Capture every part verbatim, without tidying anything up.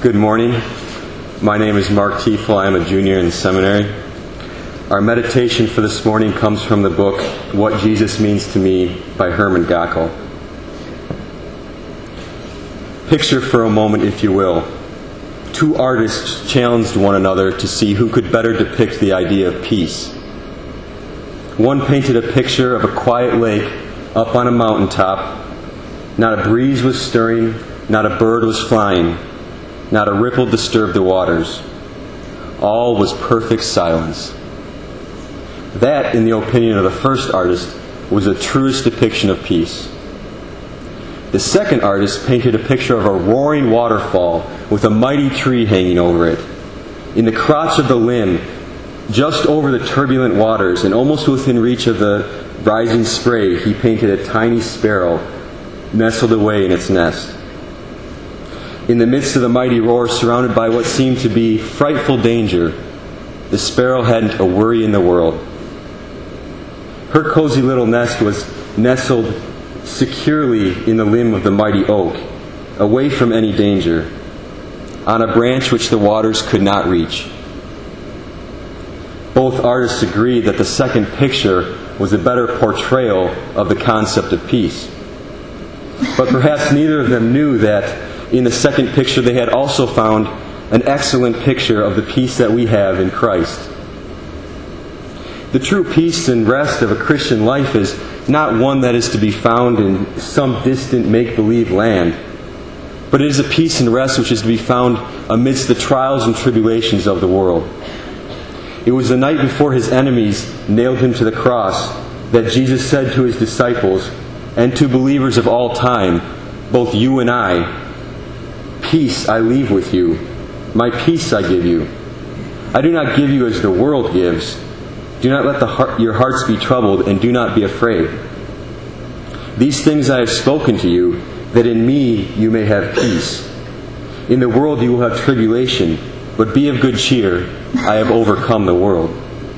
Good morning. My name is Mark Tiefel. I am a junior in seminary. Our meditation for this morning comes from the book What Jesus Means to Me by Herman Gackel. Picture for a moment, if you will, two artists challenged one another to see who could better depict the idea of peace. One painted a picture of a quiet lake up on a mountaintop. Not a breeze was stirring, not a bird was flying, not a ripple disturbed the waters. All was perfect silence. That, in the opinion of the first artist, was the truest depiction of peace. The second artist painted a picture of a roaring waterfall with a mighty tree hanging over it. In the crotch of the limb, just over the turbulent waters and almost within reach of the rising spray, he painted a tiny sparrow nestled away in its nest. In the midst of the mighty roar, surrounded by what seemed to be frightful danger, the sparrow hadn't a worry in the world. Her cozy little nest was nestled securely in the limb of the mighty oak, away from any danger, on a branch which the waters could not reach. Both artists agreed that the second picture was a better portrayal of the concept of peace. But perhaps neither of them knew that in the second picture they had also found an excellent picture of the peace that we have in Christ. The true peace and rest of a Christian life is not one that is to be found in some distant make-believe land, but it is a peace and rest which is to be found amidst the trials and tribulations of the world. It was the night before his enemies nailed him to the cross that Jesus said to his disciples and to believers of all time, both you and I, "Peace I leave with you, my peace I give you. I do not give you as the world gives. Do not let the heart, your hearts be troubled, and do not be afraid. These things I have spoken to you, that in me you may have peace. In the world you will have tribulation, but be of good cheer. I have overcome the world."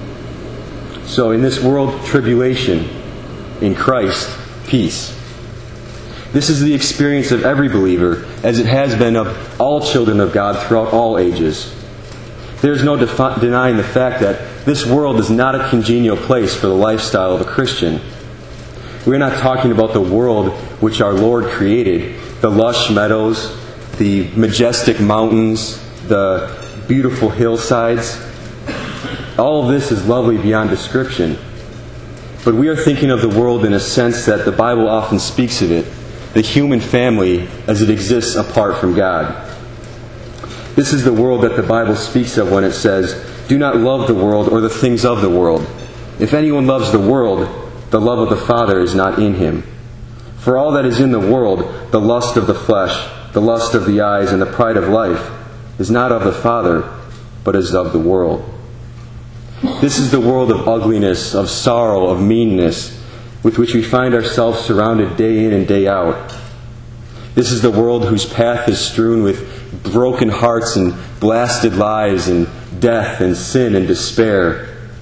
So in this world, tribulation. In Christ, peace. This is the experience of every believer, as it has been of all children of God throughout all ages. There is no defi- denying the fact that this world is not a congenial place for the lifestyle of a Christian. We're not talking about the world which our Lord created, the lush meadows, the majestic mountains, the beautiful hillsides. All of this is lovely beyond description. But we are thinking of the world in a sense that the Bible often speaks of it, the human family as it exists apart from God. This is the world that the Bible speaks of when it says, "Do not love the world or the things of the world. If anyone loves the world, the love of the Father is not in him. For all that is in the world, the lust of the flesh, the lust of the eyes, and the pride of life, is not of the Father, but is of the world." This is the world of ugliness, of sorrow, of meanness, with which we find ourselves surrounded day in and day out. This is the world whose path is strewn with broken hearts and blasted lives and death and sin and despair.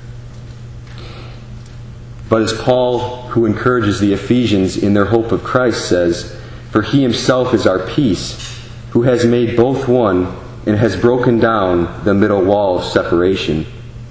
But as Paul, who encourages the Ephesians in their hope of Christ, says, "For he himself is our peace, who has made both one and has broken down the middle wall of separation."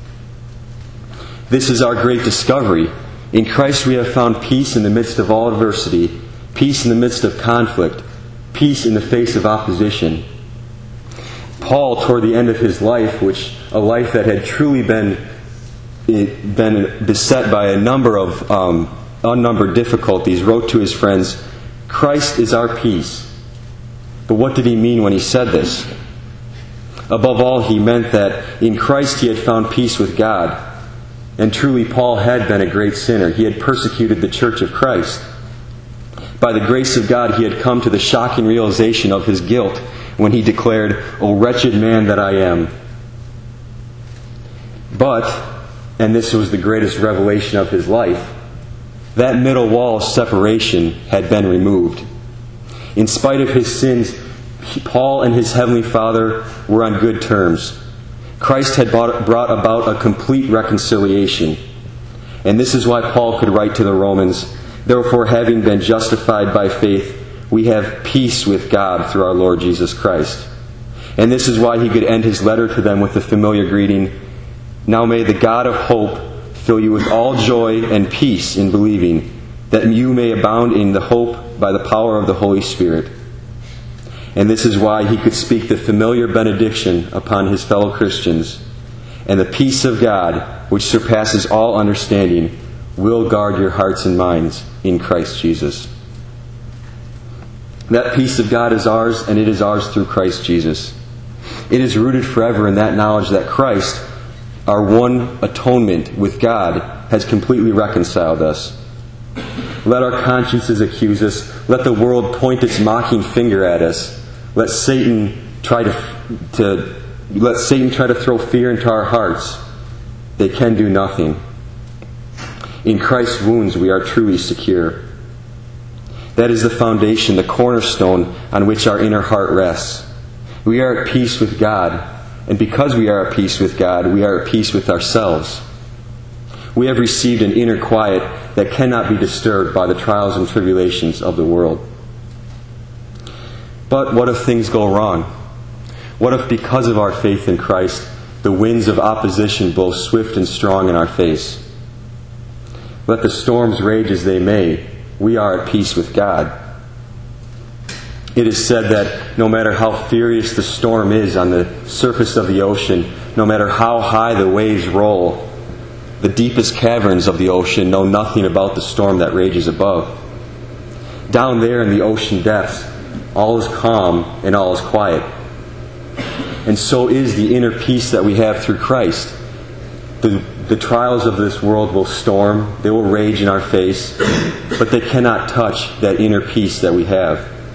This is our great discovery. In Christ we have found peace in the midst of all adversity, peace in the midst of conflict, peace in the face of opposition. Paul, toward the end of his life, which a life that had truly been been beset by a number of um, unnumbered difficulties, wrote to his friends, "Christ is our peace." But what did he mean when he said this? Above all, he meant that in Christ he had found peace with God. And truly, Paul had been a great sinner. He had persecuted the church of Christ. By the grace of God, he had come to the shocking realization of his guilt when he declared, "O wretched man that I am." But, and this was the greatest revelation of his life, that middle wall of separation had been removed. In spite of his sins, Paul and his Heavenly Father were on good terms. Christ had brought about a complete reconciliation. And this is why Paul could write to the Romans, "Therefore, having been justified by faith, we have peace with God through our Lord Jesus Christ." And this is why he could end his letter to them with the familiar greeting, "Now may the God of hope fill you with all joy and peace in believing, that you may abound in the hope by the power of the Holy Spirit." And this is why he could speak the familiar benediction upon his fellow Christians, "And the peace of God, which surpasses all understanding, will guard your hearts and minds in Christ Jesus." That peace of God is ours, and it is ours through Christ Jesus. It is rooted forever in that knowledge that Christ, our one atonement with God, has completely reconciled us. Let our consciences accuse us. Let the world point its mocking finger at us. Let Satan try to, to let Satan try to throw fear into our hearts. They can do nothing. In Christ's wounds we are truly secure. That is the foundation, the cornerstone on which our inner heart rests. We are at peace with God, and because we are at peace with God, we are at peace with ourselves. We have received an inner quiet that cannot be disturbed by the trials and tribulations of the world. But what if things go wrong? What if, because of our faith in Christ, the winds of opposition blow swift and strong in our face? Let the storms rage as they may, we are at peace with God. It is said that no matter how furious the storm is on the surface of the ocean, no matter how high the waves roll, the deepest caverns of the ocean know nothing about the storm that rages above. Down there in the ocean depths, all is calm and all is quiet. And so is the inner peace that we have through Christ. The, the trials of this world will storm, they will rage in our face, but they cannot touch that inner peace that we have.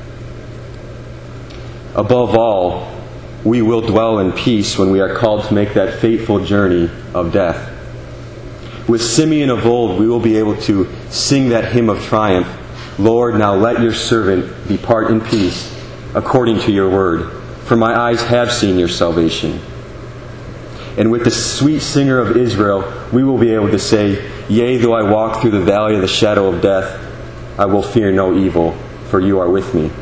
Above all, we will dwell in peace when we are called to make that fateful journey of death. With Simeon of old, we will be able to sing that hymn of triumph, "Lord, now let your servant depart in peace, according to your word. For my eyes have seen your salvation." And with the sweet singer of Israel, we will be able to say, "Yea, though I walk through the valley of the shadow of death, I will fear no evil, for you are with me."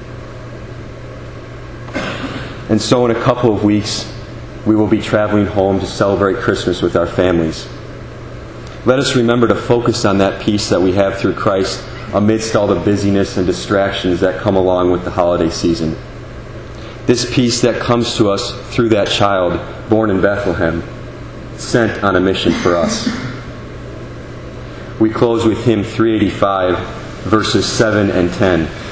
And so in a couple of weeks, we will be traveling home to celebrate Christmas with our families. Let us remember to focus on that peace that we have through Christ amidst all the busyness and distractions that come along with the holiday season. This peace that comes to us through that child born in Bethlehem, sent on a mission for us. We close with hymn three eighty-five, verses seven and ten.